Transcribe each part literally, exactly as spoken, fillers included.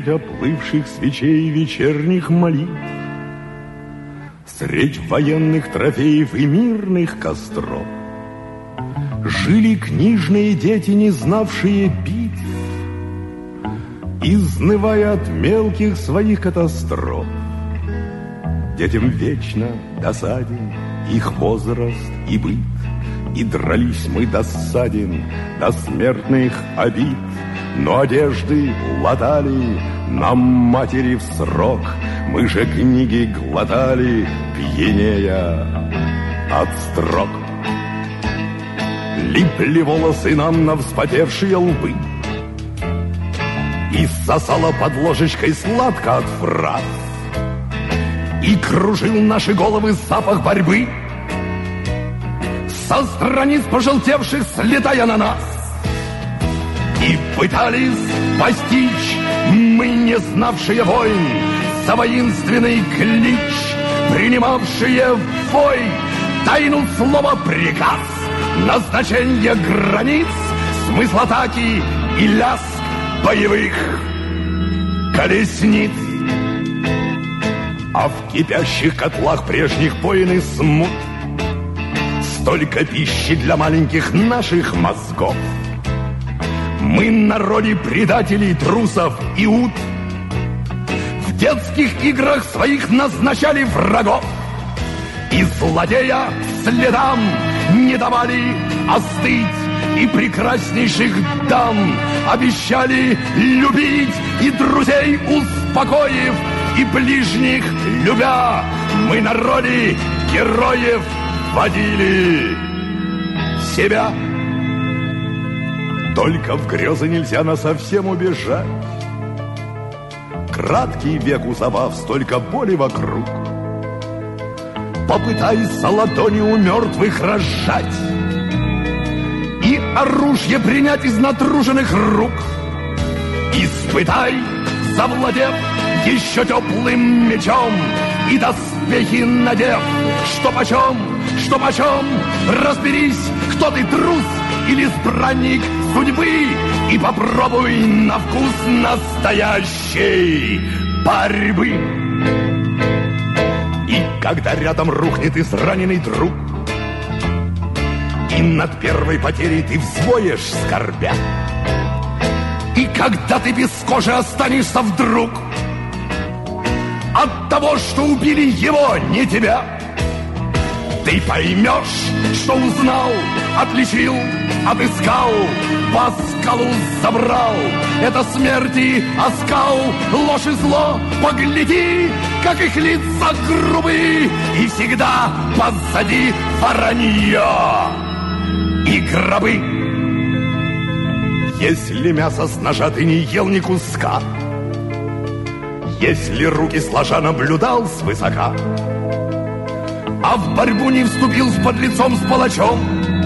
Средь оплывших свечей вечерних молитв, средь военных трофеев и мирных костров жили книжные дети, не знавшие битв, изнывая от мелких своих катастроф. Детям вечно досаден их возраст и быт, и дрались мы досаден до смертных обид. Но одежды латали нам матери в срок, мы же книги глотали, пьянея от строк. Липли волосы нам на вспотевшие лбы, и сосала под ложечкой сладко от фраз, и кружил наши головы запах борьбы со страниц пожелтевших, слетая на нас. И пытались постичь мы, не знавшие войн, за воинственный клич, принимавшие в бой тайну слова приказ, назначение границ, смысл атаки и лязг боевых колесниц. А в кипящих котлах прежних войн и смут столько пищи для маленьких наших мозгов. Мы народе предателей, трусов и ут в детских играх своих назначали врагов, и злодея следам не давали остыть, и прекраснейших дам обещали любить, и друзей успокоив, и ближних любя, мы народе героев водили себя. Только в грезы нельзя насовсем убежать. Краткий век узовав, столько боли вокруг. Попытайся ладони у мертвых разжать и оружие принять из натруженных рук. Испытай, завладев еще теплым мечом, и доспехи надев, что почем, что почем. Разберись, кто ты, трус или избранник судьбы, и попробуй на вкус настоящей борьбы. И когда рядом рухнет израненный друг, и над первой потерей ты взвоешь скорбя, и когда ты без кожи останешься вдруг от того, что убили его, не тебя, ты поймешь, что узнал, отличил, отыскал, по скалу забрал. Это смерти оскал, ложь и зло, погляди, как их лица грубые, и всегда позади воронье и гробы. Если мясо с ножа ты не ел ни куска, если руки сложа наблюдал свысока, а в борьбу не вступил с подлецом, с палачом,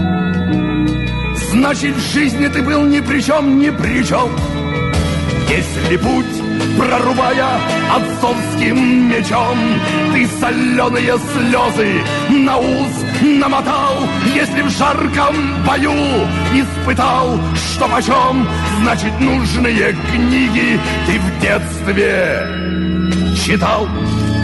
значит, в жизни ты был ни при чем, ни при чем. Если путь, прорубая отцовским мечом, ты соленые слезы на ус намотал, если в жарком бою испытал, что почем, значит, нужные книги ты в детстве читал.